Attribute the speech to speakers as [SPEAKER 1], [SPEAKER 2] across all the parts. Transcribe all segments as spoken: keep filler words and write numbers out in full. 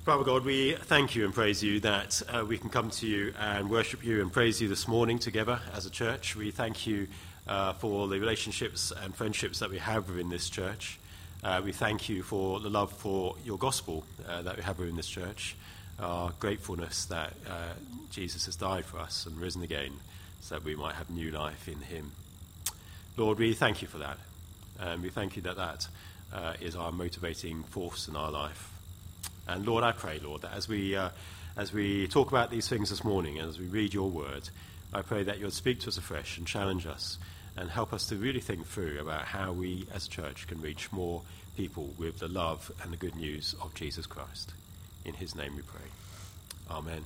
[SPEAKER 1] Father God, we thank you and praise you that uh, we can come to you and worship you and praise you this morning together as a church. We thank you uh, for the relationships and friendships that we have within this church. Uh, we thank you for the love for your gospel uh, that we have within this church, our gratefulness that uh, Jesus has died for us and risen again so that we might have new life in him. Lord, we thank you for that. And we thank you that that uh, is our motivating force in our life. And Lord, I pray, Lord, that as we uh, as we talk about these things this morning and as we read your word, I pray that you'll speak to us afresh and challenge us and help us to really think through about how we as a church can reach more people with the love and the good news of Jesus Christ. In his name we pray. Amen.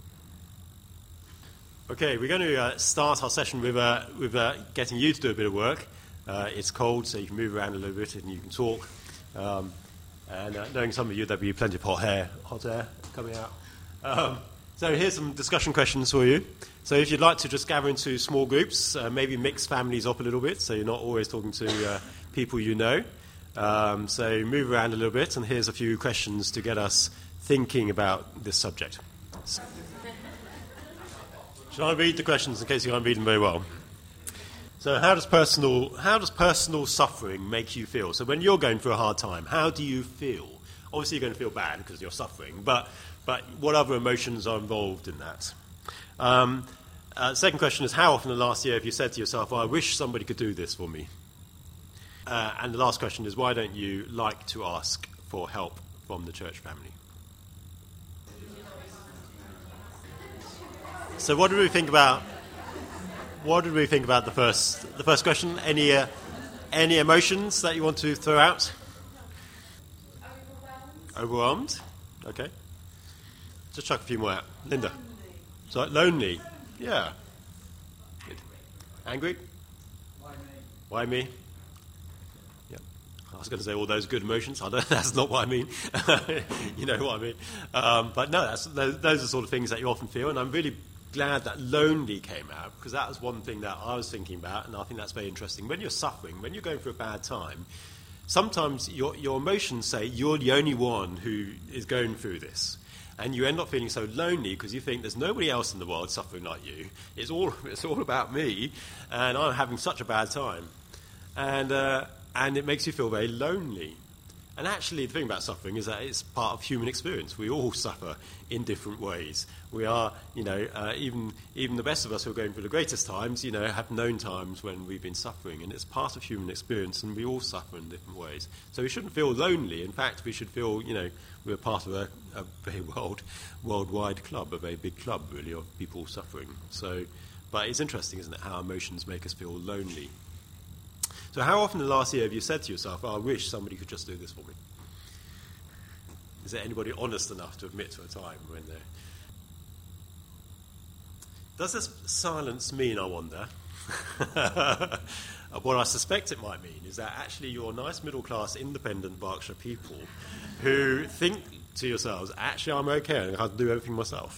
[SPEAKER 1] Okay, we're going to uh, start our session with, uh, with uh, getting you to do a bit of work. Uh, it's cold, so you can move around a little bit and you can talk. Um, And uh, knowing some of you, there'll be plenty of hot air, hot air coming out. Um, so here's some discussion questions for you. So if you'd like to just gather into small groups, uh, maybe mix families up a little bit so you're not always talking to uh, people you know. Um, so move around a little bit, and here's a few questions to get us thinking about this subject. So, shall I read the questions in case you can't read them very well? So how does personal how does personal suffering make you feel? So when you're going through a hard time, how do you feel? Obviously, you're going to feel bad because you're suffering, but but what other emotions are involved in that? Um, uh, second question is, how often in the last year have you said to yourself, oh, I wish somebody could do this for me? Uh, and the last question is, why don't you like to ask for help from the church family? So what do we think about... What did we think about the first the first question? Any uh, any emotions that you want to throw out? Overwhelmed. Overwhelmed? Okay. Just chuck a few more out. Linda. Lonely. So lonely. Yeah. Good. Angry? Why me? Why me? Yeah. I was going to say all those good emotions. I don't. That's not what I mean. You know what I mean. Um, but no, that's, those, those are the sort of things that you often feel, and I'm really glad that lonely came out, because that was one thing that I was thinking about, and I think that's very interesting. When you're suffering, when you're going through a bad time, sometimes your your emotions say you're the only one who is going through this, and you end up feeling so lonely because you think there's nobody else in the world suffering like you. It's all it's all about me, and I'm having such a bad time, and uh, and it makes you feel very lonely. And actually, the thing about suffering is that it's part of human experience. We all suffer in different ways. We are, you know, uh, even even the best of us who are going through the greatest times, you know, have known times when we've been suffering. And it's part of human experience, and we all suffer in different ways. So we shouldn't feel lonely. In fact, we should feel, you know, we're part of a, a very world, worldwide club, a very big club, really, of people suffering. So, but it's interesting, isn't it, how emotions make us feel lonely. So how often in the last year have you said to yourself, oh, I wish somebody could just do this for me? Is there anybody honest enough to admit to a time when they're... Does this silence mean, I wonder, what I suspect it might mean is that actually you're nice middle-class, independent Berkshire people who think to yourselves, actually I'm okay, I can do everything myself.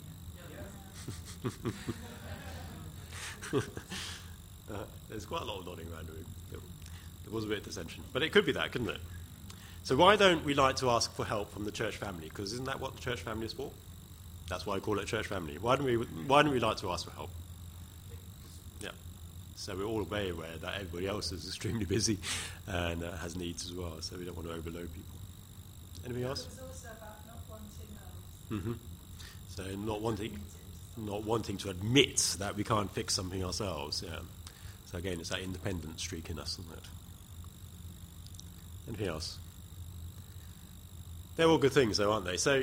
[SPEAKER 1] uh, there's quite a lot of nodding around the room. There was a bit of dissension. But it could be that, couldn't it? So why don't we like to ask for help from the church family? Because isn't that what the church family is for? That's why I call it a church family. Why don't we Why don't we like to ask for help? Yeah. So we're all very aware that everybody else is extremely busy and uh, has needs as well, so we don't want to overload people. Anything else?
[SPEAKER 2] It's also about not wanting um,
[SPEAKER 1] Mm-hmm. So not wanting, not wanting to admit that we can't fix something ourselves, yeah. So again, it's that independent streak in us, isn't it? Anything else? They're all good things, though, aren't they? So,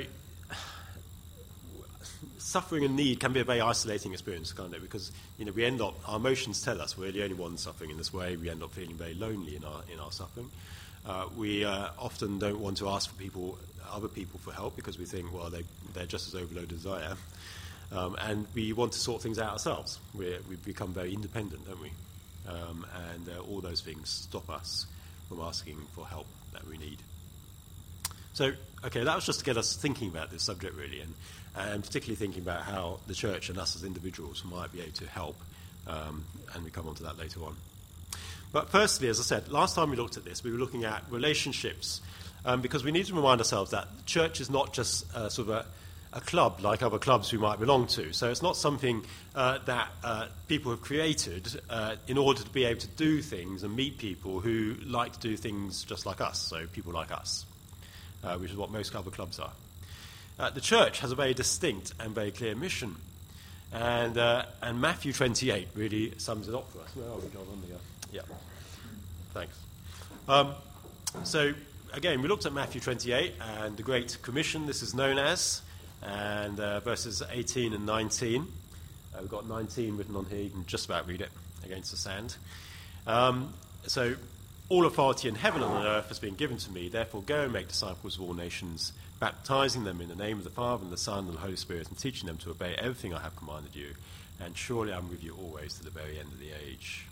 [SPEAKER 1] suffering and need can be a very isolating experience, can't it? Because, you know, we end up, our emotions tell us we're the only ones suffering in this way. We end up feeling very lonely in our in our suffering. Uh, we uh, often don't want to ask for people, other people for help, because we think, well, they they're just as overloaded as I am, um, and we want to sort things out ourselves. We're, we become very independent, don't we? Um, and uh, all those things stop us from asking for help that we need. So, okay, that was just to get us thinking about this subject, really, and, and particularly thinking about how the church and us as individuals might be able to help, um, and we come on to that later on. But firstly, as I said, last time we looked at this, we were looking at relationships um, because we need to remind ourselves that the church is not just uh, sort of a, a club like other clubs we might belong to. So it's not something uh, that uh, people have created uh, in order to be able to do things and meet people who like to do things just like us, so people like us, uh, which is what most other clubs are. Uh, the church has a very distinct and very clear mission. And uh, and Matthew twenty-eight really sums it up for us. Where are we, John? On the, uh, yeah. Thanks. Um, so, again, we looked at Matthew twenty-eight and the Great Commission, this is known as, and uh, verses eighteen and nineteen. Uh, we've got nineteen written on here. You can just about read it against the sand. Um, so, all authority in heaven and on earth has been given to me. Therefore, go and make disciples of all nations, baptizing them in the name of the Father and the Son and the Holy Spirit, and teaching them to obey everything I have commanded you. And surely I'm with you always to the very end of the age.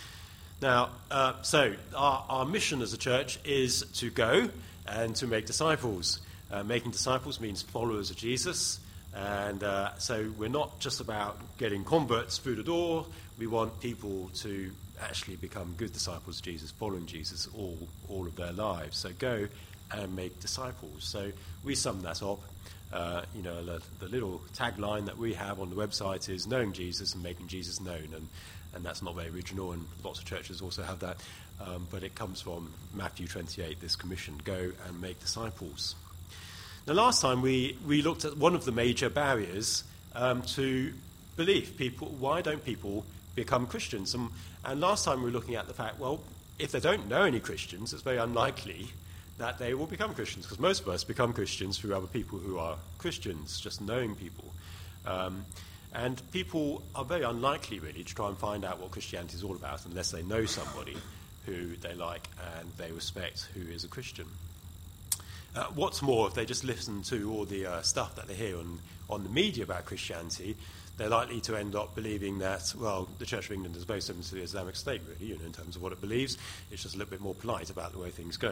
[SPEAKER 1] Now, uh, so our, our mission as a church is to go and to make disciples. Uh, making disciples means followers of Jesus. And uh, so we're not just about getting converts through the door. We want people to actually become good disciples of Jesus, following Jesus all, all of their lives. So go and make disciples. So we sum that up. Uh, you know, the, the little tagline that we have on the website is knowing Jesus and making Jesus known. And, and that's not very original, and lots of churches also have that. Um, but it comes from Matthew twenty-eight, this commission, go and make disciples. Now, last time we, we looked at one of the major barriers um, to belief. People, why don't people become Christians? And, and last time we were looking at the fact, well, if they don't know any Christians, it's very unlikely that they will become Christians, because most of us become Christians through other people who are Christians, just knowing people. Um, and people are very unlikely, really, to try and find out what Christianity is all about unless they know somebody who they like and they respect who is a Christian. Uh, what's more, if they just listen to all the uh, stuff that they hear on, on the media about Christianity, they're likely to end up believing that, well, the Church of England is very similar to the Islamic State, really, you know, in terms of what it believes. It's just a little bit more polite about the way things go.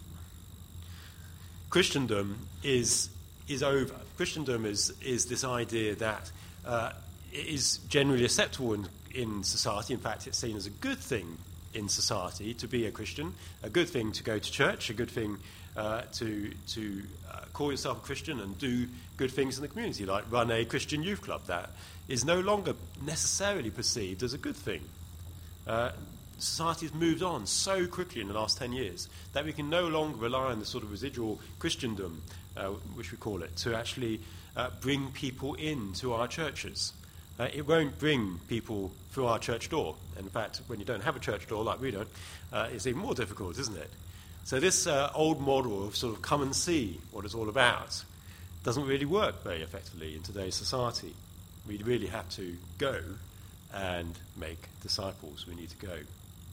[SPEAKER 1] Christendom is is over. Christendom is is this idea that uh, it is generally acceptable in, in society. In fact, it's seen as a good thing in society to be a Christian, a good thing to go to church, a good thing uh, to to uh, call yourself a Christian and do good things in the community, like run a Christian youth club. That is no longer necessarily perceived as a good thing. Uh, Society has moved on so quickly in the last ten years that we can no longer rely on the sort of residual Christendom, uh, which we call it, to actually uh, bring people into our churches. Uh, it won't bring people through our church door. In fact, when you don't have a church door like we don't, uh, it's even more difficult, isn't it? So this uh, old model of sort of come and see what it's all about doesn't really work very effectively in today's society. We really have to go and make disciples. We need to go.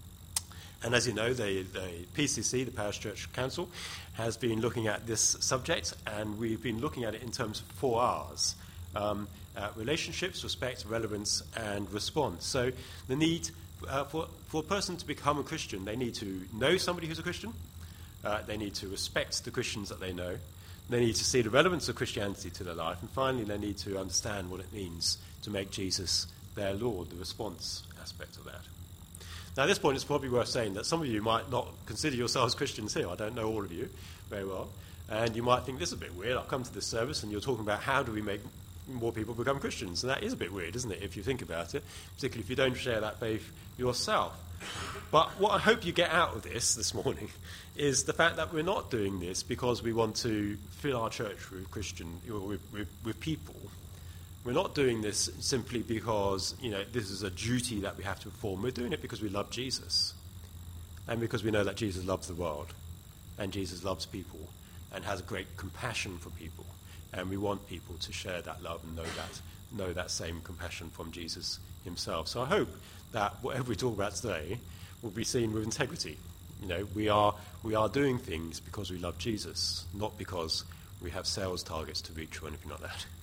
[SPEAKER 1] And as you know, the, the P C C, the Parish Church Council, has been looking at this subject, and we've been looking at it in terms of four R's. Um, uh, relationships, respect, relevance, and response. So the need uh, for, for a person to become a Christian, they need to know somebody who's a Christian, uh, they need to respect the Christians that they know, they need to see the relevance of Christianity to their life, and finally they need to understand what it means to make Jesus their Lord, the response aspect of that. Now, at this point, it's probably worth saying that some of you might not consider yourselves Christians here. I don't know all of you very well. And you might think, this is a bit weird. I've come to this service and you're talking about how do we make more people become Christians. And that is a bit weird, isn't it, if you think about it, particularly if you don't share that faith yourself. But what I hope you get out of this this morning is the fact that we're not doing this because we want to fill our church with Christian, with, with, with people. We're not doing this simply because, you know, this is a duty that we have to perform. We're doing it because we love Jesus and because we know that Jesus loves the world and Jesus loves people and has a great compassion for people. And we want people to share that love and know that, know that same compassion from Jesus himself. So I hope that whatever we talk about today will be seen with integrity. You know, we are, we are doing things because we love Jesus, not because we have sales targets to reach or anything like that.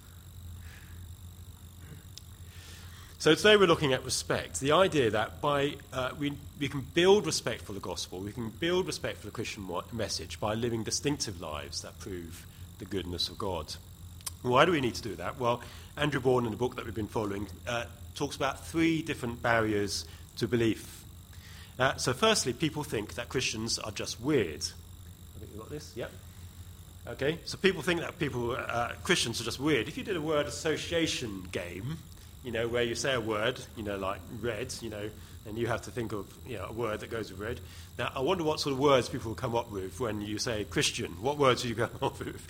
[SPEAKER 1] So today we're looking at respect, the idea that by uh, we, we can build respect for the gospel, we can build respect for the Christian message by living distinctive lives that prove the goodness of God. Why do we need to do that? Well, Andrew Bourne, in the book that we've been following, uh, talks about three different barriers to belief. Uh, so firstly, people think that Christians are just weird. I think you've got this, yep. Okay, so people think that people, uh, Christians are just weird. If you did a word association game, you know, where you say a word, you know, like red, you know, and you have to think of, you know, a word that goes with red. Now, I wonder what sort of words people will come up with when you say Christian. What words do you come up with?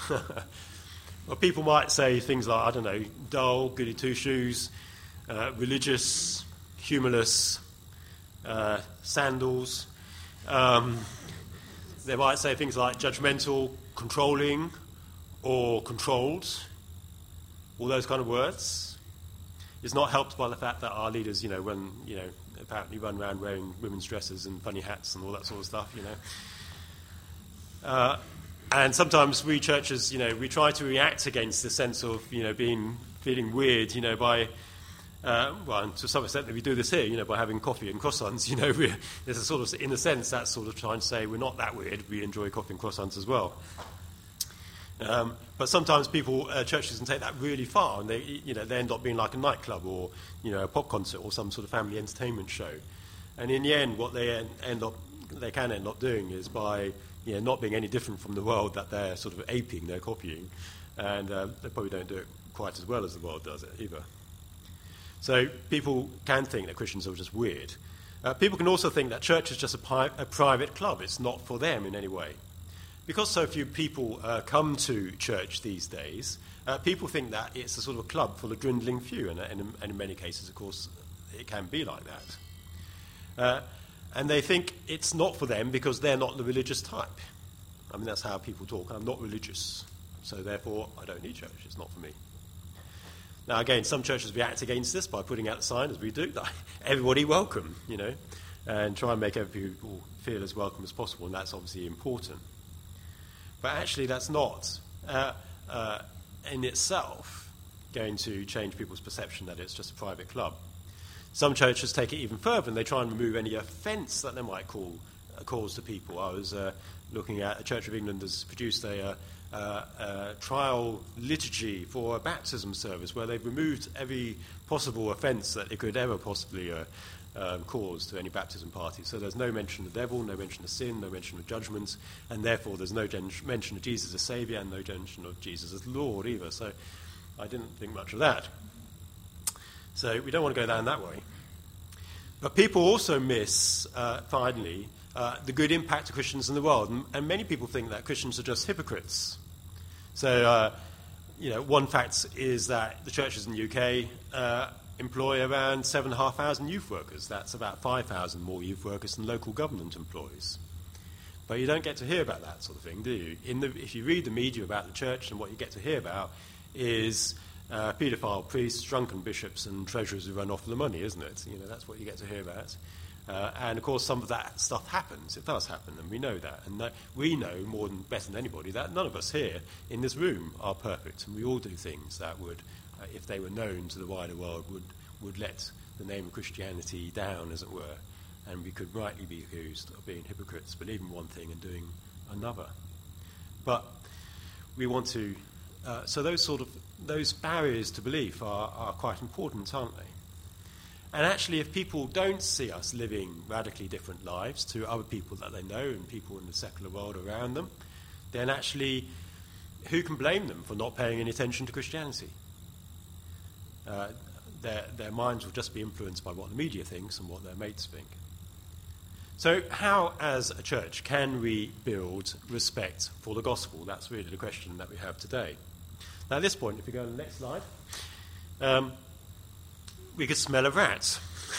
[SPEAKER 1] Well, people might say things like, I don't know, dull, goody two-shoes, uh, religious, humorless, uh, sandals. Um, they might say things like judgmental, controlling, or controlled. All those kind of words. It's not helped by the fact that our leaders, you know, run, you know, apparently run around wearing women's dresses and funny hats and all that sort of stuff, you know. Uh, and sometimes we churches, you know, we try to react against the sense of, you know, being feeling weird, you know, by, uh, well, and to some extent we do this here, you know, by having coffee and croissants, you know. We're, there's a sort of, in a sense, that's sort of trying to say we're not that weird. We enjoy coffee and croissants as well. Um, but sometimes people, uh, churches can take that really far, and they, you know, they end up being like a nightclub or, you know, a pop concert or some sort of family entertainment show. And in the end, what they end up, they can end up doing is by, you know, not being any different from the world that they're sort of aping, they're copying, and uh, they probably don't do it quite as well as the world does it either. So people can think that Christians are just weird. Uh, people can also think that church is just a, pi- a private club. It's not for them in any way. Because so few people uh, come to church these days, uh, people think that it's a sort of a club full of dwindling few, and, and, and in many cases, of course, it can be like that. Uh, and they think it's not for them because they're not the religious type. I mean, that's how people talk. I'm not religious, so therefore I don't need church. It's not for me. Now, again, some churches react against this by putting out the sign, as we do, that everybody welcome, you know, and try and make every people feel as welcome as possible, and that's obviously important. But actually, that's not, uh, uh, in itself, going to change people's perception that it's just a private club. Some churches take it even further, and they try and remove any offence that they might call, uh, cause to people. I was uh, looking at, the Church of England has produced a, uh, uh, uh, trial liturgy for a baptism service where they've removed every possible offence that it could ever possibly uh, Um, cause to any baptism party. So there's no mention of the devil, no mention of sin, no mention of judgment, and therefore there's no gen- mention of Jesus as Saviour and no mention of Jesus as Lord either. So I didn't think much of that. So we don't want to go down that way. But people also miss, uh, finally, uh, the good impact of Christians in the world. And, and many people think that Christians are just hypocrites. So, uh, you know, one fact is that the churches in the U K uh, employ around seven thousand five hundred youth workers. That's about five thousand more youth workers than local government employs. But you don't get to hear about that sort of thing, do you? In the, if you read the media about the church, and what you get to hear about is uh, paedophile priests, drunken bishops, and treasurers who run off the money, isn't it? You know, that's what you get to hear about. Uh, and, of course, some of that stuff happens. It does happen, and we know that. And that we know more than better than anybody that none of us here in this room are perfect, and we all do things that would, uh, if they were known to the wider world, would, would let the name of Christianity down, as it were, and we could rightly be accused of being hypocrites, believing one thing and doing another. But we want to... Uh, so those sort of those barriers to belief are, are quite important, aren't they? And actually, if people don't see us living radically different lives to other people that they know and people in the secular world around them, then actually, who can blame them for not paying any attention to Christianity? Uh, their, their minds will just be influenced by what the media thinks and what their mates think. So how, as a church, can we build respect for the gospel? That's really the question that we have today. Now, at this point, if we go to the next slide, um, we could smell a rat.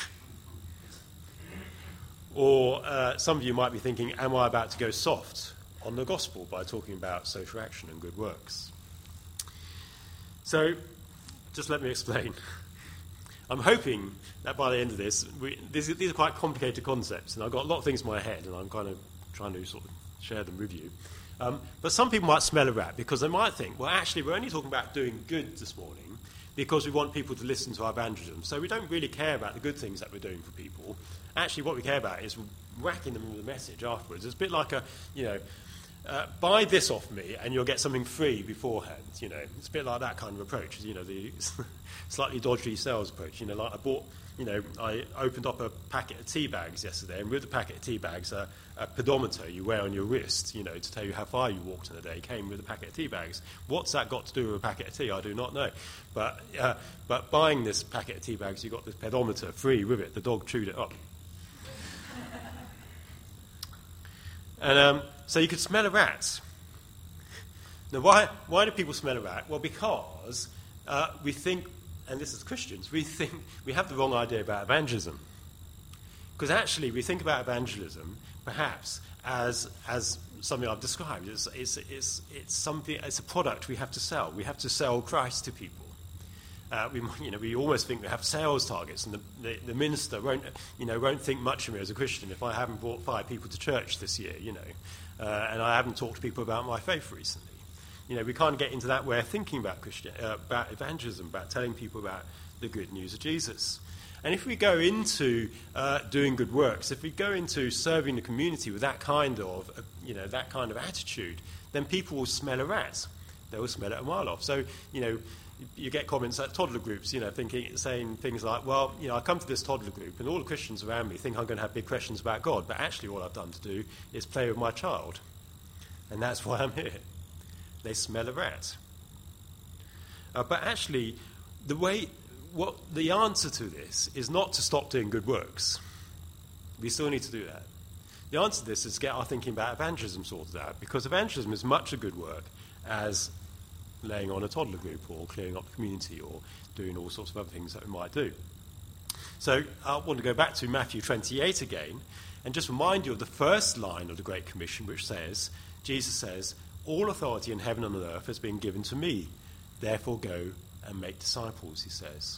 [SPEAKER 1] Or uh, some of you might be thinking, am I about to go soft on the gospel by talking about social action and good works? So, just let me explain. I'm hoping that by the end of this, we, these, these are quite complicated concepts, and I've got a lot of things in my head, and I'm kind of trying to sort of share them with you. Um, but some people might smell a rat because they might think, well, actually, we're only talking about doing good this morning because we want people to listen to our evangelism. So we don't really care about the good things that we're doing for people. Actually, what we care about is whacking them with a message afterwards. It's a bit like a, you know, uh, buy this off me and you'll get something free beforehand. You know, it's a bit like that kind of approach. You know, the slightly dodgy sales approach. You know, like I bought you know, I opened up a packet of tea bags yesterday, and with the packet of tea bags, uh, a pedometer you wear on your wrist, you know, to tell you how far you walked in a day, came with a packet of tea bags. What's that got to do with a packet of tea? I do not know. But uh, but buying this packet of tea bags, you got this pedometer free with it. The dog chewed it up. And um, so you could smell a rat. Now, why why do people smell a rat? Well, because uh, we think, and this is Christians, we think we have the wrong idea about evangelism. Because actually, we think about evangelism perhaps as as something I've described. It's it's it's it's something. It's a product we have to sell. We have to sell Christ to people. Uh, we you know we almost think we have sales targets, and the, the, the minister won't you know won't think much of me as a Christian if I haven't brought five people to church this year. You know, uh, and I haven't talked to people about my faith recently. You know, we can't get into that way of thinking about Christian, uh, about evangelism, about telling people about the good news of Jesus. And if we go into uh, doing good works, if we go into serving the community with that kind of, uh, you know, that kind of attitude, then people will smell a rat. They will smell it a mile off. So, you know, you get comments at toddler groups, you know, thinking, saying things like, well, you know, I come to this toddler group and all the Christians around me think I'm going to have big questions about God, but actually all I've done to do is play with my child. And that's why I'm here. They smell a rat. Uh, but actually, the way, what the answer to this is not to stop doing good works. We still need to do that. The answer to this is to get our thinking about evangelism sorted out, because evangelism is much a good work as laying on a toddler group or clearing up the community or doing all sorts of other things that we might do. So I want to go back to Matthew twenty-eight again and just remind you of the first line of the Great Commission, which says, Jesus says, all authority in heaven and on earth has been given to me. Therefore go and make disciples, he says.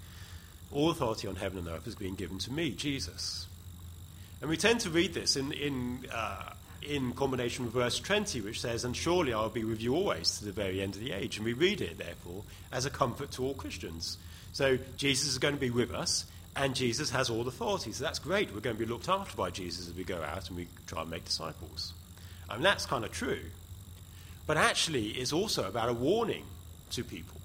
[SPEAKER 1] All authority on heaven and earth has been given to me, Jesus. And we tend to read this in in, uh, in combination with verse twenty, which says, and surely I will be with you always to the very end of the age. And we read it, therefore, as a comfort to all Christians. So Jesus is going to be with us, and Jesus has all authority. So that's great. We're going to be looked after by Jesus as we go out and we try and make disciples. I mean, that's kind of true. But actually, it's also about a warning to people.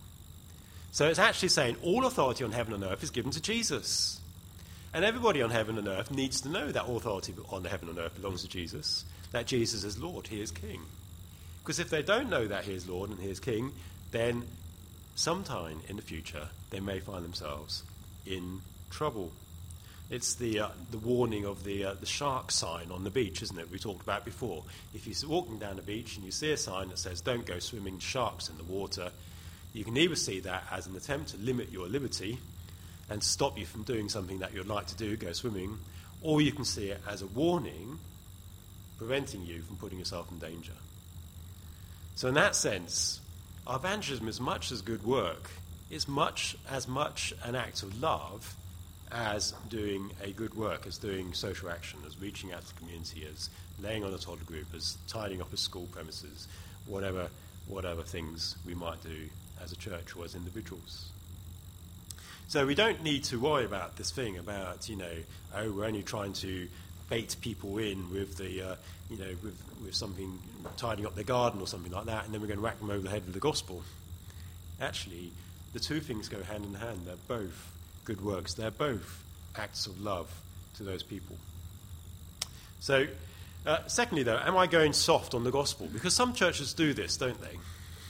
[SPEAKER 1] So it's actually saying all authority on heaven and earth is given to Jesus. And everybody on heaven and earth needs to know that all authority on the heaven and earth belongs to Jesus, that Jesus is Lord, he is King. Because if they don't know that he is Lord and he is King, then sometime in the future they may find themselves in trouble. It's the uh, the warning of the uh, the shark sign on the beach, isn't it? We talked about before. If you're walking down the beach and you see a sign that says, don't go swimming sharks in the water, you can either see that as an attempt to limit your liberty and stop you from doing something that you'd like to do, go swimming, or you can see it as a warning preventing you from putting yourself in danger. So in that sense, our evangelism is much as good work. It's much as much an act of love as doing a good work, as doing social action, as reaching out to the community, as laying on a toddler group, as tidying up a school premises, whatever whatever things we might do as a church or as individuals. So we don't need to worry about this thing about, you know, oh, we're only trying to bait people in with the, uh, you know, with, with something, tidying up their garden or something like that, and then we're going to whack them over the head with the gospel. Actually, the two things go hand in hand. They're both good works. They're both acts of love to those people. So, uh, secondly, though, am I going soft on the gospel? Because some churches do this, don't they?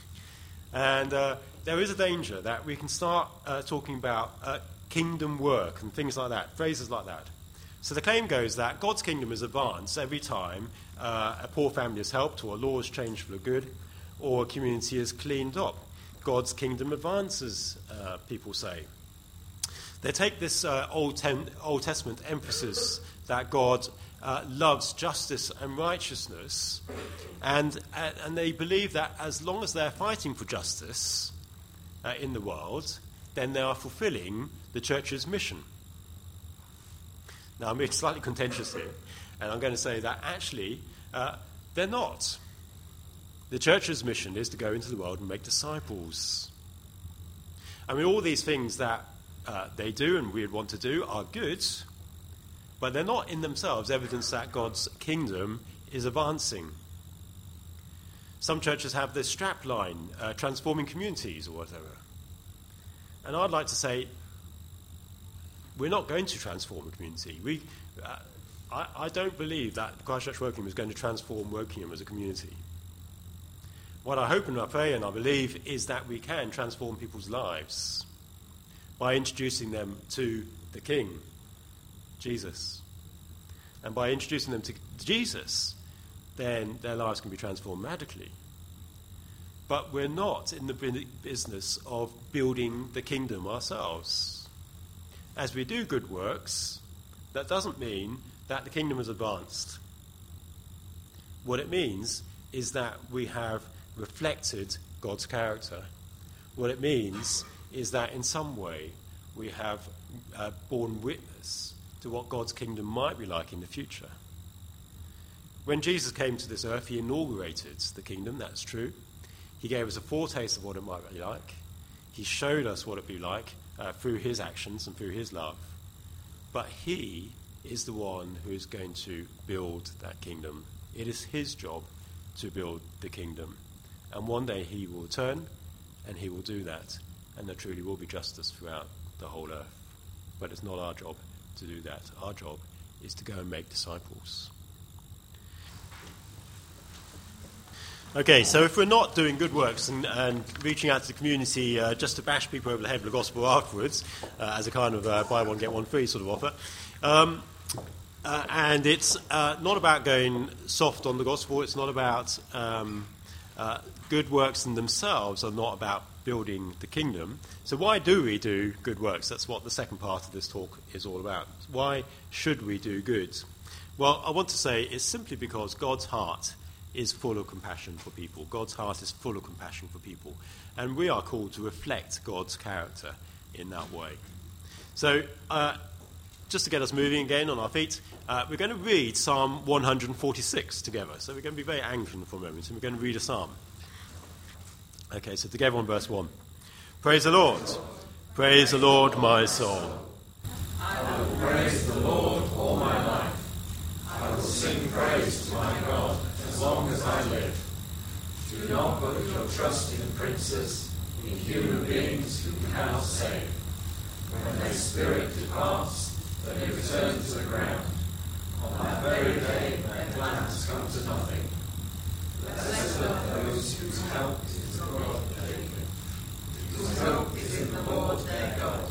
[SPEAKER 1] And uh, there is a danger that we can start uh, talking about uh, kingdom work and things like that, phrases like that. So the claim goes that God's kingdom is advanced every time uh, a poor family is helped, or a law is changed for the good, or a community is cleaned up. God's kingdom advances, uh, people say. They take this uh, Old, Ten- Old Testament emphasis that God uh, loves justice and righteousness, and uh, and they believe that as long as they're fighting for justice uh, in the world, then they are fulfilling the church's mission. Now, I'm being slightly contentious here, and I'm going to say that actually uh, they're not. The church's mission is to go into the world and make disciples. I mean, all these things that uh, they do and we'd want to do are good, but they're not in themselves evidence that God's kingdom is advancing. Some churches have this strap line, uh, transforming communities or whatever. And I'd like to say, we're not going to transform a community. We, uh, I, I don't believe that Christchurch Wokingham is going to transform Wokingham as a community. What I hope and I pray and I believe is that we can transform people's lives by introducing them to the King, Jesus. And by introducing them to Jesus, then their lives can be transformed radically. But we're not in the business of building the kingdom ourselves. As we do good works, that doesn't mean that the kingdom is advanced. What it means is that we have reflected God's character. What it means is that in some way we have uh, borne witness to what God's kingdom might be like in the future. When Jesus came to this earth, he inaugurated the kingdom, that's true. He gave us a foretaste of what it might be like. He showed us what it would be like uh, through his actions and through his love. But he is the one who is going to build that kingdom. It is his job to build the kingdom. And one day he will return, and he will do that. And there truly will be justice throughout the whole earth. But it's not our job to do that. Our job is to go and make disciples. Okay, so if we're not doing good works and, and reaching out to the community uh, just to bash people over the head with the gospel afterwards, uh, as a kind of uh, buy one, get one free sort of offer, um, uh, and it's uh, not about going soft on the gospel, it's not about um, uh, good works in themselves are not about building the kingdom. So why do we do good works? That's what the second part of this talk is all about. Why should we do good? Well, I want to say it's simply because God's heart is full of compassion for people. God's heart is full of compassion for people. And we are called to reflect God's character in that way. So, uh, just to get us moving again on our feet, uh, we're going to read Psalm one forty-six together. So we're going to be very Anglican for a moment, and we're going to read a psalm. Okay, so together on verse one. Praise the Lord. Praise the Lord, my soul.
[SPEAKER 3] I will praise the Lord all my life. I will sing praise to my God as long as I live. Do not put your trust in princes, in human beings who cannot save. When their spirit departs, they return to the ground. On that very day, their plans come to nothing. Blessed are those whose help is the God of Jacob, whose hope is in the Lord their God.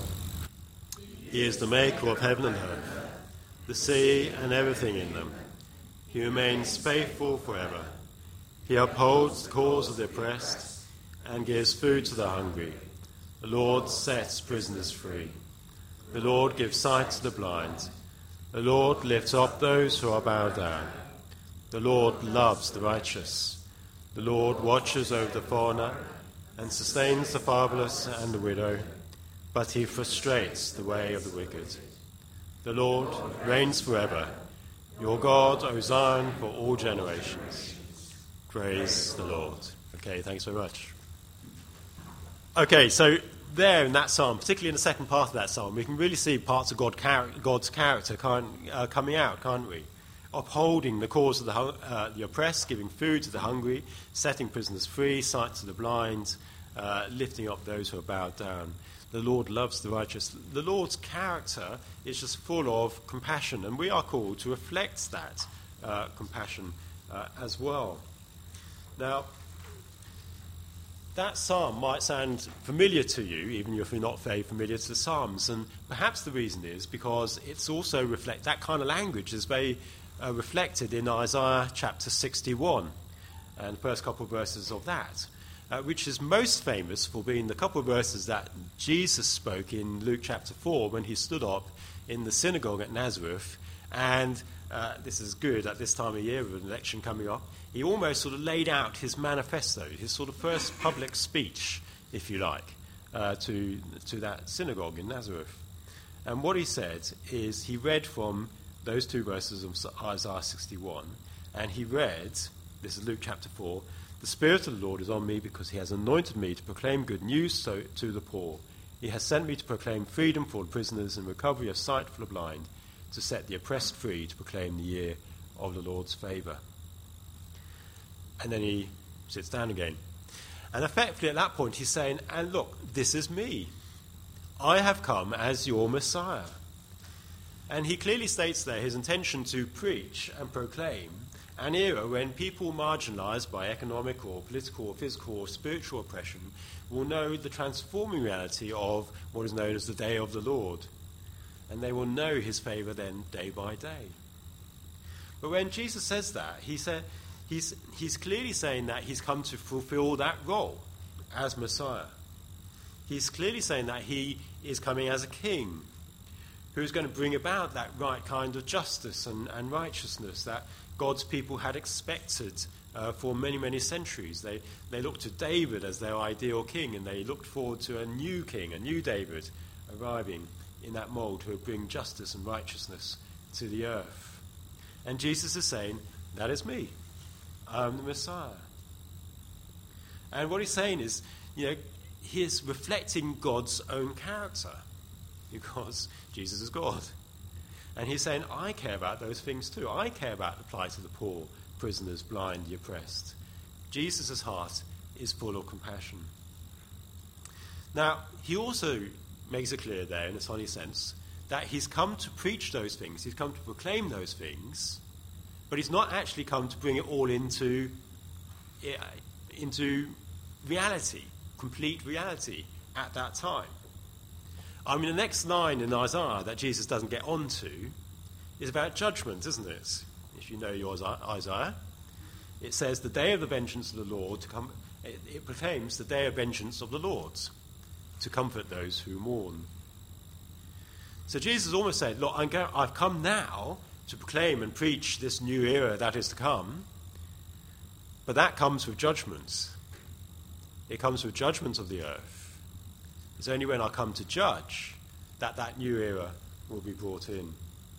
[SPEAKER 1] He is the maker of heaven and earth, the sea and everything in them. He remains faithful forever. He upholds the cause of the oppressed and gives food to the hungry. The Lord sets prisoners free. The Lord gives sight to the blind. The Lord lifts up those who are bowed down. The Lord loves the righteous. The Lord watches over the foreigner and sustains the fatherless and the widow, but he frustrates the way of the wicked. The Lord reigns forever. Your God, O Zion, for all generations. Praise the Lord. Okay, thanks very much. Okay, so there in that psalm, particularly in the second part of that psalm, we can really see parts of God, God's character can't, uh, coming out, can't we? Upholding the cause of the, uh, the oppressed, giving food to the hungry, setting prisoners free, sight to the blind, uh, lifting up those who are bowed down. The Lord loves the righteous. The Lord's character is just full of compassion, and we are called to reflect that uh, compassion uh, as well. Now, that psalm might sound familiar to you, even if you're not very familiar to the Psalms, and perhaps the reason is because it's also reflect that kind of language is very uh, reflected in Isaiah chapter sixty-one, and the first couple of verses of that. Uh, which is most famous for being the couple of verses that Jesus spoke in Luke chapter four when he stood up in the synagogue at Nazareth. And uh, this is good at this time of year with an election coming up. He almost sort of laid out his manifesto, his sort of first public speech, if you like, uh, to, to that synagogue in Nazareth. And what he said is he read from those two verses of Isaiah sixty-one, and he read, this is Luke chapter four, "The Spirit of the Lord is on me because he has anointed me to proclaim good news so, to the poor. He has sent me to proclaim freedom for the prisoners and recovery of sight for the blind, to set the oppressed free, to proclaim the year of the Lord's favour." And then he sits down again. And effectively at that point he's saying, and look, this is me. I have come as your Messiah. And he clearly states there his intention to preach and proclaim an era when people marginalized by economic or political or physical or spiritual oppression will know the transforming reality of what is known as the day of the Lord. And they will know his favor then day by day. But when Jesus says that, he said, he's, he's clearly saying that he's come to fulfill that role as Messiah. He's clearly saying that he is coming as a king who's going to bring about that right kind of justice and, and righteousness that God's people had expected uh, for many, many centuries. They, they looked to David as their ideal king, and they looked forward to a new king, a new David, arriving in that mold who would bring justice and righteousness to the earth. And Jesus is saying, that is me. I'm the Messiah. And what he's saying is, you know, he is reflecting God's own character, because Jesus is God. And he's saying, I care about those things too. I care about the plight of the poor, prisoners, blind, the oppressed. Jesus' heart is full of compassion. Now, he also makes it clear there, in a funny sense, that he's come to preach those things, he's come to proclaim those things, but he's not actually come to bring it all into, into reality, complete reality at that time. I mean, the next line in Isaiah that Jesus doesn't get onto is about judgment, isn't it? If you know your Isaiah, it says, the day of the vengeance of the Lord, to come, it, it proclaims the day of vengeance of the Lord, to comfort those who mourn. So Jesus almost said, look, I'm go- I've come now to proclaim and preach this new era that is to come, but that comes with judgment. It comes with judgment of the earth. It's only when I come to judge that that new era will be brought in.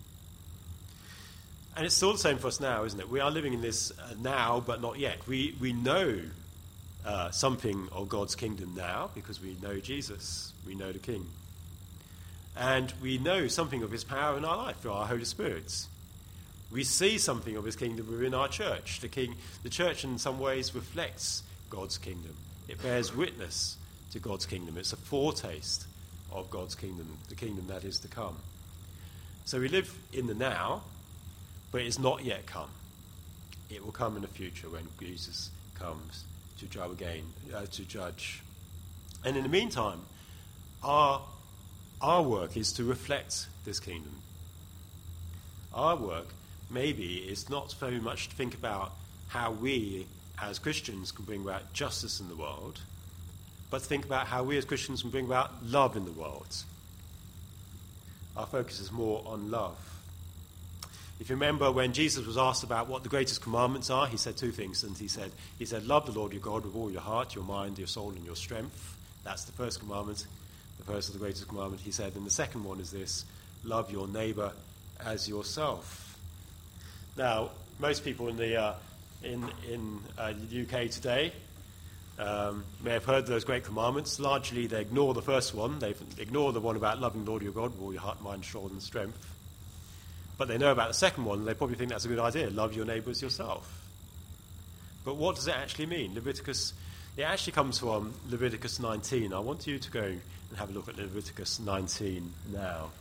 [SPEAKER 1] And it's still the same for us now, isn't it? We are living in this uh, now, but not yet. We we know uh, something of God's kingdom now because we know Jesus. We know the King. And we know something of his power in our life through our Holy Spirit. We see something of his kingdom within our church. The king, the church in some ways reflects God's kingdom. It bears witness to God's kingdom. It's a foretaste of God's kingdom, the kingdom that is to come. So we live in the now, but it's not yet come. It will come in the future when Jesus comes to judge again, uh, to judge. And in the meantime, our our work is to reflect this kingdom. Our work maybe is not very much to think about how we as Christians can bring about justice in the world, but think about how we as Christians can bring about love in the world. Our focus is more on love. If you remember when Jesus was asked about what the greatest commandments are, he said two things. And he said, he said, love the Lord your God with all your heart, your mind, your soul, and your strength. That's the first commandment, the first of the greatest commandment, he said. And the second one is this, love your neighbour as yourself. Now, most people in the uh, in, in uh, the U K today Um, may have heard those great commandments. Largely, they ignore the first one. They ignore the one about loving the Lord your God with all your heart, mind, soul, and strength. But they know about the second one, and they probably think that's a good idea. Love your neighbour as yourself. But what does it actually mean? Leviticus, it actually comes from Leviticus nineteen. I want you to go and have a look at Leviticus nineteen now.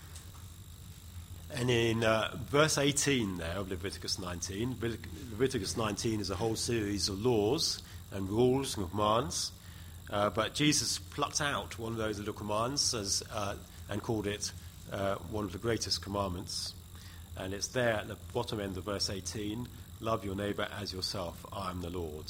[SPEAKER 1] And in uh, verse eighteen there of Leviticus nineteen, Leviticus nineteen is a whole series of laws and rules and commands, uh, but Jesus plucked out one of those little commands as, uh, and called it uh, one of the greatest commandments. And it's there at the bottom end of verse eighteen, love your neighbour as yourself, I am the Lord.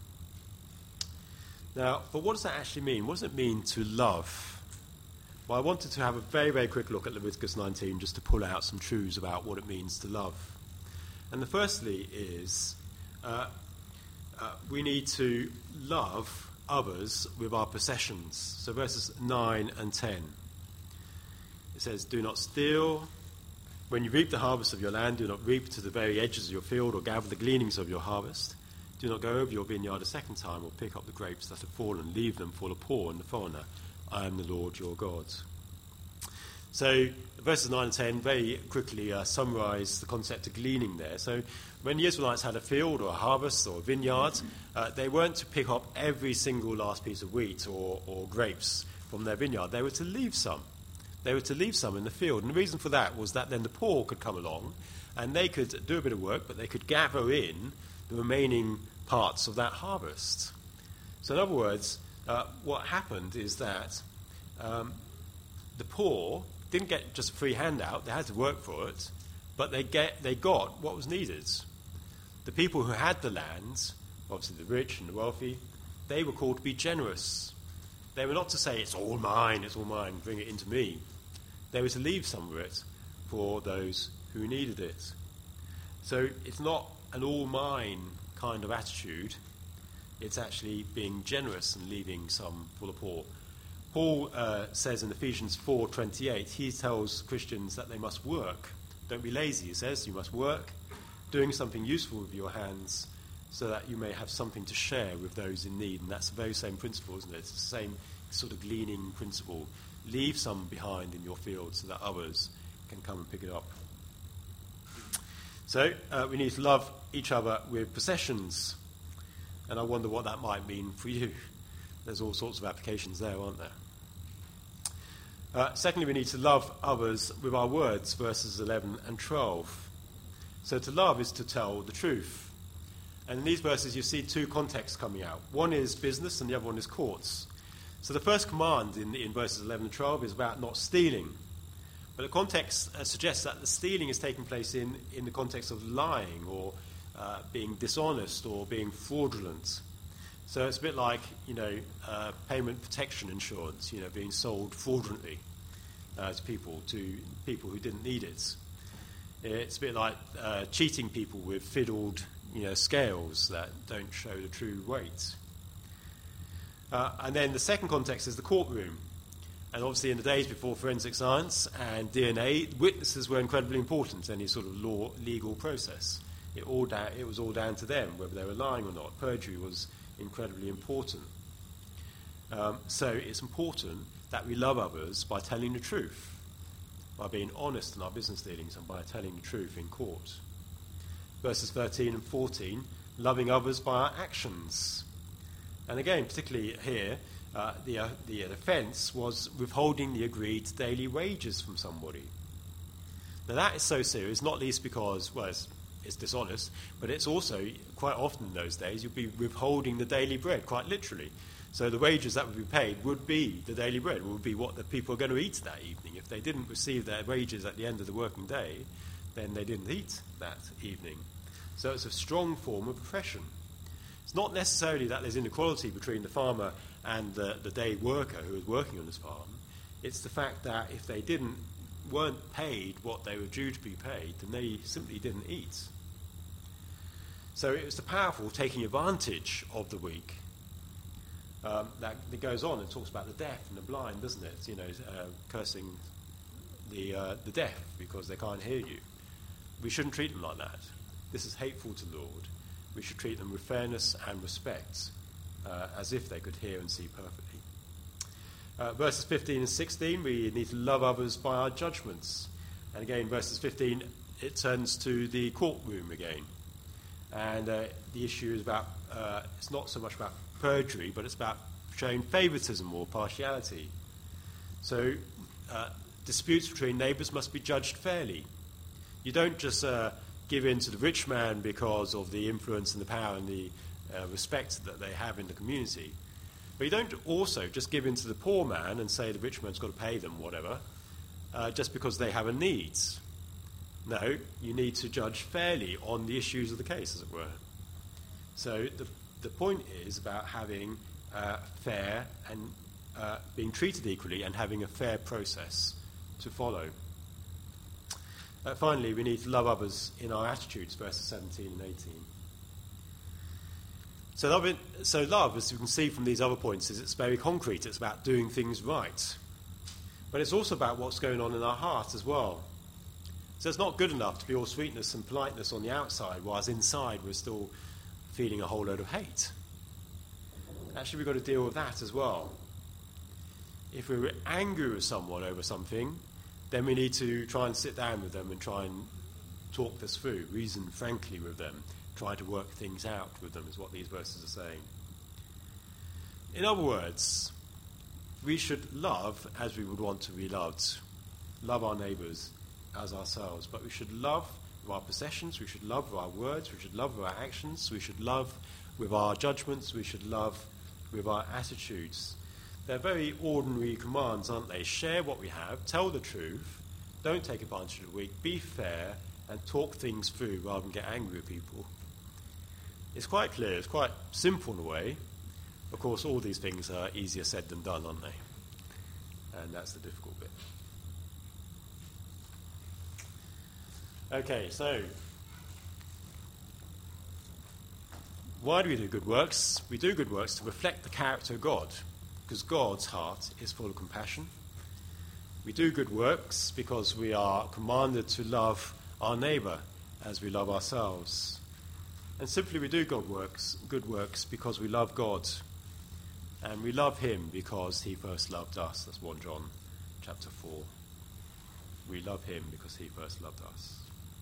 [SPEAKER 1] Now, but what does that actually mean? What does it mean to love? Well, I wanted to have a very, very quick look at Leviticus nineteen just to pull out some truths about what it means to love. And the firstly is uh, uh, we need to love others with our possessions. So verses nine and ten. It says, do not steal. When you reap the harvest of your land, do not reap to the very edges of your field or gather the gleanings of your harvest. Do not go over your vineyard a second time or pick up the grapes that have fallen. Leave them for the poor and the foreigner. I am the Lord your God. So verses nine and ten very quickly uh, summarise the concept of gleaning there. So when the Israelites had a field or a harvest or a vineyard, uh, they weren't to pick up every single last piece of wheat or, or grapes from their vineyard. They were to leave some. they were to leave some in the field. And the reason for that was that then the poor could come along and they could do a bit of work, but they could gather in the remaining parts of that harvest. So in other words, uh, what happened is that um, the poor didn't get just a free handout, they had to work for it, but they get they got what was needed. The people who had the land, obviously the rich and the wealthy, they were called to be generous. They were not to say, it's all mine, it's all mine, bring it into me. They were to leave some of it for those who needed it. So it's not an all mine kind of attitude, it's actually being generous and leaving some for the poor. Paul uh, says in Ephesians four twenty-eight, he tells Christians that they must work. Don't be lazy, he says, you must work, doing something useful with your hands so that you may have something to share with those in need. And that's the very same principle, isn't it? It's the same sort of gleaning principle. Leave some behind in your field so that others can come and pick it up. So uh, we need to love each other with possessions. And I wonder what that might mean for you. There's all sorts of applications there, aren't there? Uh, secondly, we need to love others with our words, verses eleven and twelve. So to love is to tell the truth. And in these verses you see two contexts coming out. One is business and the other one is courts. So the first command in, in verses eleven and twelve is about not stealing. But the context uh, suggests that the stealing is taking place in, in the context of lying or uh, being dishonest or being fraudulent. So it's a bit like, you know, uh, payment protection insurance, you know, being sold fraudulently uh, to people, to people who didn't need it. It's a bit like uh, cheating people with fiddled, you know, scales that don't show the true weight. Uh, and then the second context is the courtroom. And obviously in the days before forensic science and D N A, witnesses were incredibly important in any sort of law, legal process. It, all da- it was all down to them, whether they were lying or not. Perjury was incredibly important. Um, so it's important that we love others by telling the truth, by being honest in our business dealings and by telling the truth in court. Verses thirteen and fourteen, loving others by our actions. And again, particularly here, uh, the, uh, the offence was withholding the agreed daily wages from somebody. Now that is so serious, not least because, well, it's, it's dishonest, but it's also, quite often in those days, you'd be withholding the daily bread, quite literally. So the wages that would be paid would be the daily bread, would be what the people are going to eat that evening. If they didn't receive their wages at the end of the working day, then they didn't eat that evening. So it's a strong form of oppression. It's not necessarily that there's inequality between the farmer and the, the day worker who is working on his farm. It's the fact that if they didn't weren't paid what they were due to be paid, then they simply didn't eat. So it was the powerful taking advantage of the weak. Um, that it goes on and talks about the deaf and the blind, doesn't it? You know, uh, cursing the uh, the deaf because they can't hear you. We shouldn't treat them like that. This is hateful to the Lord. We should treat them with fairness and respect, uh, as if they could hear and see perfectly. Uh, verses fifteen and sixteen, we need to love others by our judgments. And again, verses fifteen, it turns to the courtroom again. And uh, the issue is about, uh, it's not so much about perjury, but it's about showing favoritism or partiality. So uh, disputes between neighbours must be judged fairly. You don't just uh, give in to the rich man because of the influence and the power and the uh, respect that they have in the community. But you don't also just give in to the poor man and say the rich man's got to pay them, whatever, uh, just because they have a need. No, you need to judge fairly on the issues of the case, as it were. So the the point is about having uh, fair and uh, being treated equally and having a fair process to follow. Uh, finally, we need to love others in our attitudes, verses seventeen and eighteen. So love, it, so love, as you can see from these other points, is it's very concrete. It's about doing things right. But it's also about what's going on in our heart as well. So it's not good enough to be all sweetness and politeness on the outside, whilst inside we're still feeling a whole load of hate. Actually, we've got to deal with that as well. If we're angry with someone over something, then we need to try and sit down with them and try and talk this through, reason frankly with them, try to work things out with them, is what these verses are saying. In other words, we should love as we would want to be loved. love our neighbours as ourselves, but we should love with our possessions, we should love with our words, we should love with our actions, we should love with our judgments, we should love with our attitudes. They're very ordinary commands, aren't they? Share what we have, tell the truth, don't take advantage of the weak, be fair, and talk things through rather than get angry with people. It's quite clear, it's quite simple in a way. Of course, all these things are easier said than done, aren't they? And that's the difficult bit. Okay, so why do we do good works? We do good works to reflect the character of God, because God's heart is full of compassion. We do good works because we are commanded to love our neighbour as we love ourselves. And simply we do good works, good works because we love God. And we love him because he first loved us. That's First John chapter four. We love him because he first loved us.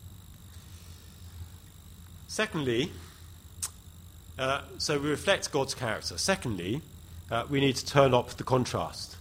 [SPEAKER 1] Secondly, uh, so we reflect God's character. Secondly, uh, we need to turn up the contrast.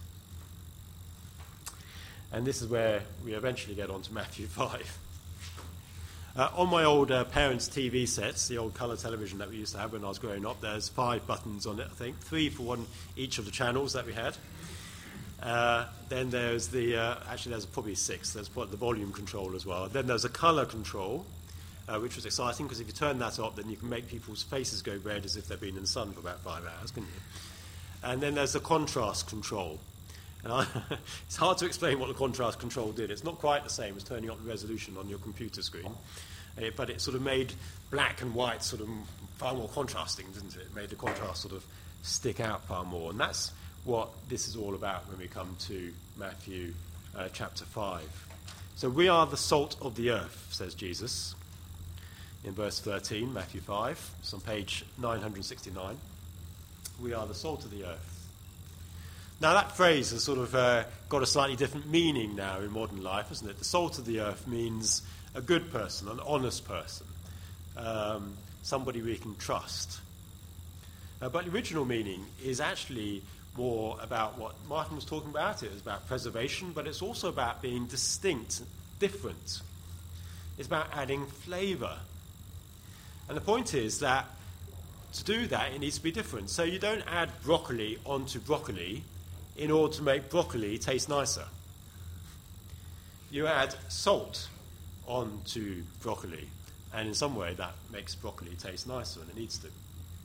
[SPEAKER 1] And this is where we eventually get on to Matthew five. Uh, on my old uh, parents' T V sets, the old colour television that we used to have when I was growing up, there's five buttons on it, I think, three for one each of the channels that we had. Uh, then there's the, uh, actually there's probably six, there's the volume control as well. Then there's a colour control, uh, which was exciting, because if you turn that up, then you can make people's faces go red as if they've been in the sun for about five hours, couldn't you? And then there's the contrast control. And I, it's hard to explain what the contrast control did. It's not quite the same as turning up the resolution on your computer screen, uh, but it sort of made black and white sort of far more contrasting, didn't it? It made the contrast sort of stick out far more. And that's what this is all about when we come to Matthew uh, chapter five. So we are the salt of the earth, says Jesus in verse thirteen, Matthew five. It's on page nine hundred sixty-nine. We are the salt of the earth. Now, that phrase has sort of uh, got a slightly different meaning now in modern life, hasn't it? The salt of the earth means a good person, an honest person, um, somebody we can trust. Uh, but the original meaning is actually more about what Martin was talking about. It is about preservation, but it's also about being distinct, different. It's about adding flavour. And the point is that to do that, it needs to be different. So you don't add broccoli onto broccoli in order to make broccoli taste nicer. You add salt onto broccoli, and in some way that makes broccoli taste nicer, and it needs to.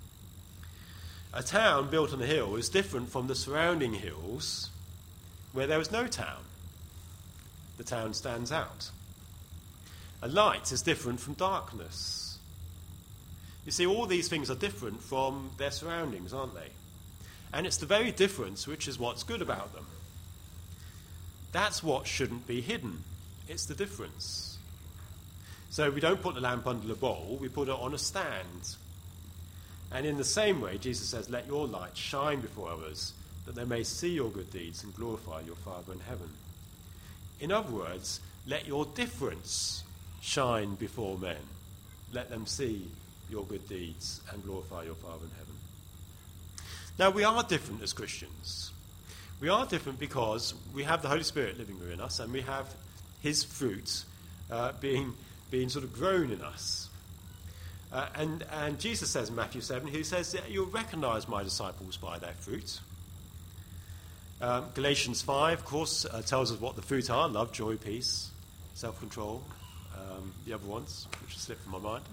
[SPEAKER 1] A town built on a hill is different from the surrounding hills where there is no town. The town stands out. A light is different from darkness. You see, all these things are different from their surroundings, aren't they? And it's the very difference which is what's good about them. That's what shouldn't be hidden. It's the difference. So we don't put the lamp under the bowl, we put it on a stand. And in the same way, Jesus says, let your light shine before others, that they may see your good deeds and glorify your Father in heaven. In other words, let your difference shine before men. Let them see your good deeds and glorify your Father in heaven. Now, we are different as Christians. We are different because we have the Holy Spirit living within us, and we have his fruit uh, being, being sort of grown in us. Uh, and, and Jesus says in Matthew seven, he says that you'll recognize my disciples by their fruit. Um, Galatians five, of course, uh, tells us what the fruit are: love, joy, peace, self-control, um, the other ones, which have slipped from my mind.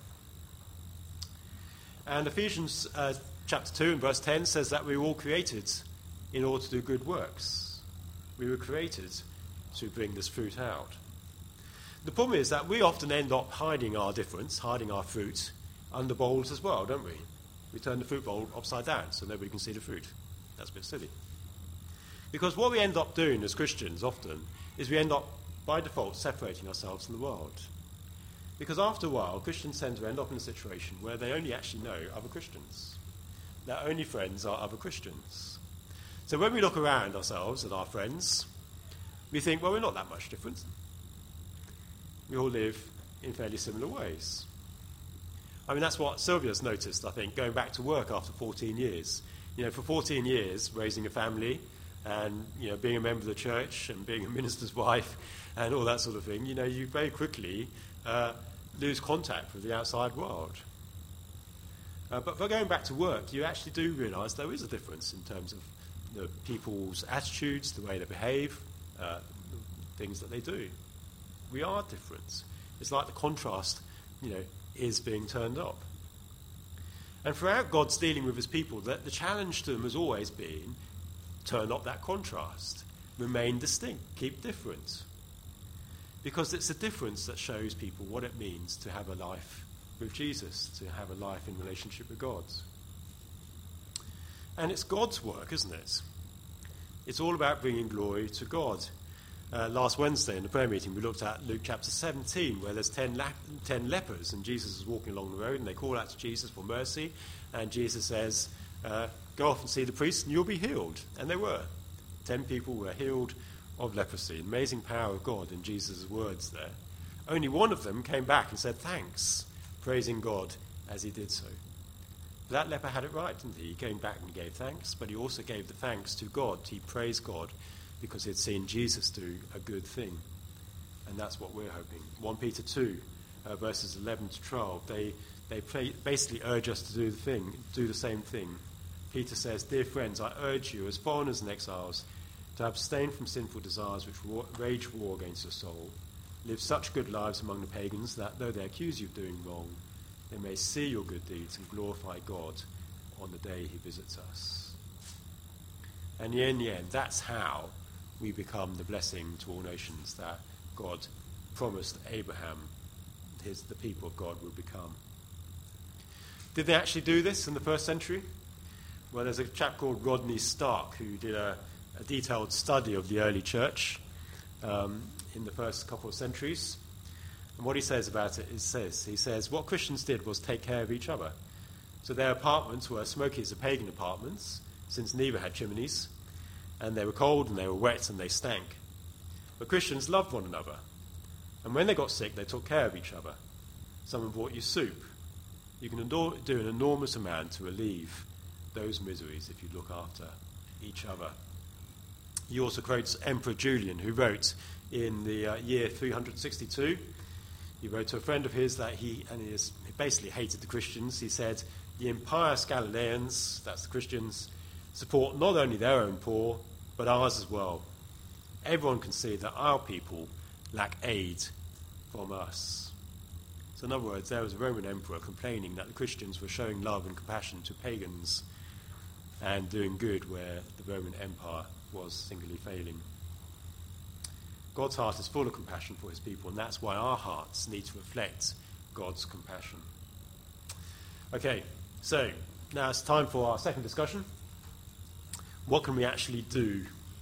[SPEAKER 1] And Ephesians uh, chapter two and verse ten says that we were all created in order to do good works. We were created to bring this fruit out. The problem is that we often end up hiding our difference, hiding our fruit, under bowls as well, don't we? We turn the fruit bowl upside down so nobody can see the fruit. That's a bit silly. Because what we end up doing as Christians often is we end up, by default, separating ourselves from the world. Because after a while, Christians tend to end up in a situation where they only actually know other Christians. Their only friends are other Christians. So when we look around ourselves at our friends, we think, well, we're not that much different. We all live in fairly similar ways. I mean, that's what Sylvia's noticed, I think, going back to work after fourteen years. You know, for fourteen years, raising a family, and, you know, being a member of the church and being a minister's wife and all that sort of thing, you know, you very quickly uh, lose contact with the outside world. Uh, but by going back to work, you actually do realise there is a difference in terms of the people's attitudes, the way they behave, uh, the things that they do. We are different. It's like the contrast, you know, is being turned up. And throughout God's dealing with his people, the, the challenge to them has always been turn up that contrast, remain distinct, keep different. Because it's the difference that shows people what it means to have a life with Jesus, to have a life in relationship with God. And it's God's work, isn't it? It's all about bringing glory to God. Uh, last Wednesday in the prayer meeting, we looked at Luke chapter seventeen, where there's ten, la- ten lepers, and Jesus is walking along the road, and they call out to Jesus for mercy, and Jesus says, uh, go off and see the priest, and you'll be healed. And they were. Ten people were healed of leprosy. Amazing power of God in Jesus' words there. Only one of them came back and said thanks, praising God as he did so. That leper had it right, didn't he? He came back and gave thanks, but he also gave the thanks to God. He praised God because he'd seen Jesus do a good thing. And that's what we're hoping. First Peter two, uh, verses eleven to twelve, they, they play, basically urge us to do the thing, do the same thing. Peter says, dear friends, I urge you as foreigners and exiles to abstain from sinful desires which war, wage war against your soul. Live such good lives among the pagans that, though they accuse you of doing wrong, they may see your good deeds and glorify God on the day he visits us. And in the end, that's how we become the blessing to all nations that God promised Abraham his, the people of God would become. Did they actually do this in the first century? Well, there's a chap called Rodney Stark who did a, a detailed study of the early church um, in the first couple of centuries. And what he says about it is this. He says, what Christians did was take care of each other. So their apartments were smoky as the pagan apartments, since neither had chimneys, and they were cold and they were wet and they stank. But Christians loved one another. And when they got sick, they took care of each other. Someone brought you soup. You can do an enormous amount to relieve those miseries if you look after each other. He also quotes Emperor Julian, who wrote in the uh, year three hundred sixty-two, he wrote to a friend of his that he, and he, is, he basically hated the Christians. He said, the impious Galileans, that's the Christians, support not only their own poor, but ours as well. Everyone can see that our people lack aid from us. So in other words, there was a Roman emperor complaining that the Christians were showing love and compassion to pagans and doing good where the Roman Empire was singularly failing. God's heart is full of compassion for his people, and that's why our hearts need to reflect God's compassion. Okay, so now it's time for our second discussion. What can we actually do?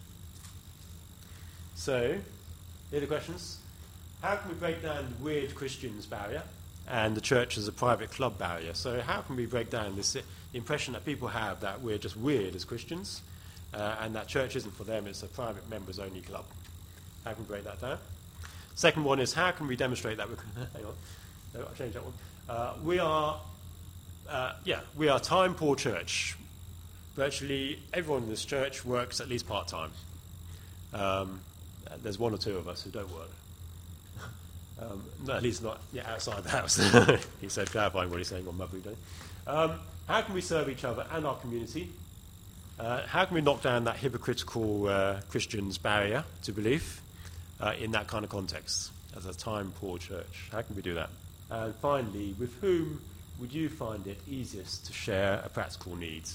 [SPEAKER 1] So, here are the questions. How can we break down the weird Christians barrier and the church as a private club barrier? So how can we break down this impression that people have that we're just weird as Christians uh, and that church isn't for them, it's a private members-only club? How can we break that down? Second one is how can we demonstrate that we're... hang on. No, I'll change that one. Uh, we are, uh, yeah, we are time-poor church. Virtually everyone in this church works at least part-time. Um, there's one or two of us who don't work. Um, no, at least not yeah, outside the house. He said, clarifying what he's saying on Mother's Day. Um, how can we serve each other and our community? Uh, how can we knock down that hypocritical uh, Christians barrier to belief uh, in that kind of context as a time-poor church? How can we do that? And finally, with whom would you find it easiest to share a practical need?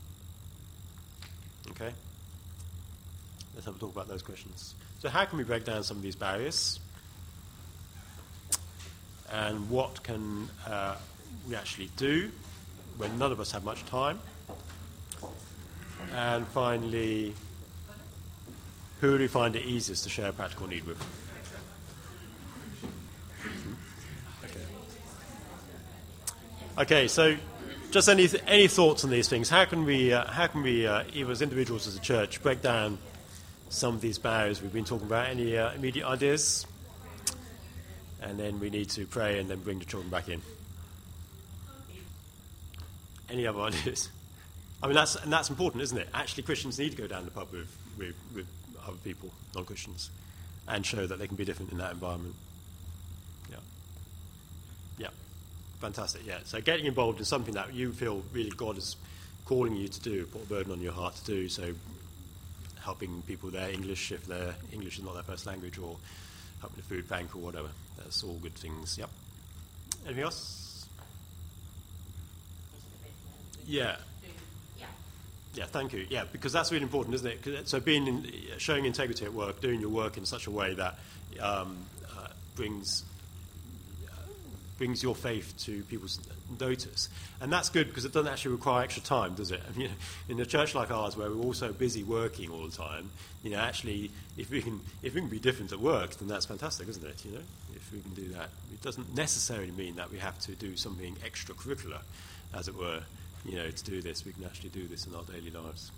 [SPEAKER 1] Okay? Let's have a talk about those questions. So how can we break down some of these barriers? And what can uh, we actually do when none of us have much time? And finally, who do we find it easiest to share a practical need with? Okay. Okay, so just any any thoughts on these things? How can we, uh, how can we, uh, either as individuals as a church, break down some of these barriers we've been talking about? Any uh, immediate ideas? And then we need to pray and then bring the children back in. Any other ideas? I mean, that's and that's important, isn't it? Actually, Christians need to go down the pub with, with, with other people, non-Christians, and show that they can be different in that environment. Yeah. Yeah. Fantastic, yeah. So getting involved in something that you feel really God is calling you to do, put a burden on your heart to do, so helping people their English, if their English is not their first language, or helping the food bank or whatever. That's all good things, yep. Anything else? Yeah. Yeah, thank you. Yeah, because that's really important, isn't it? 'Cause, so being in, showing integrity at work, doing your work in such a way that um, uh, brings uh, brings your faith to people's notice, and that's good because it doesn't actually require extra time, does it? I mean, in a church like ours, where we're all so busy working all the time, you know, actually, if we can if we can be different at work, then that's fantastic, isn't it? You know, if we can do that, it doesn't necessarily mean that we have to do something extracurricular, as it were. You know, to do this, we can actually do this in our daily lives.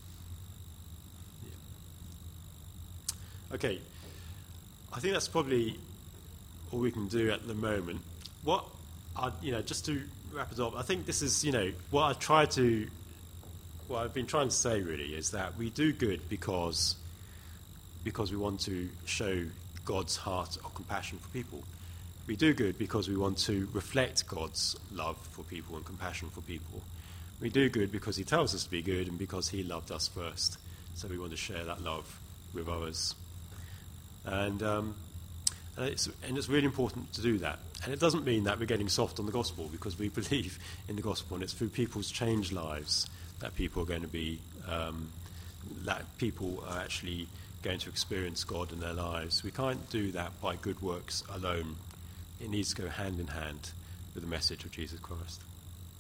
[SPEAKER 1] Yeah. Okay, I think that's probably all we can do at the moment. What, I, you know, just to wrap it up, I think this is, you know, what I try to, what I've been trying to say really is that we do good because, because we want to show God's heart of compassion for people. We do good because we want to reflect God's love for people and compassion for people. We do good because he tells us to be good and because he loved us first. So we want to share that love with others. And, um, and, it's, and it's really important to do that. And it doesn't mean that we're getting soft on the gospel, because we believe in the gospel, and it's through people's changed lives that people are going to be, um, that people are actually going to experience God in their lives. We can't do that by good works alone. It needs to go hand in hand with the message of Jesus Christ.